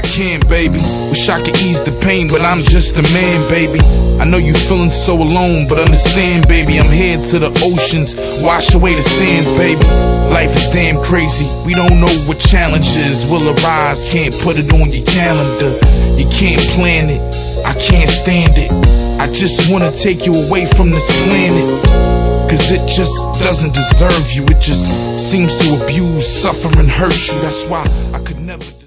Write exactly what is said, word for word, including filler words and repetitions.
can, baby. Wish I could ease the pain, but I'm just a man, baby. I know you feeling so alone, but understand, baby, I'm headed to the oceans, wash away the sands, baby. Life is damn crazy, we don't know what challenges will arise. Can't put it on your calendar, you can't plan it, I can't stand it. I just wanna take you away from this planet, cause it just doesn't deserve you. It just seems to abuse, suffer and hurt you. That's why I could never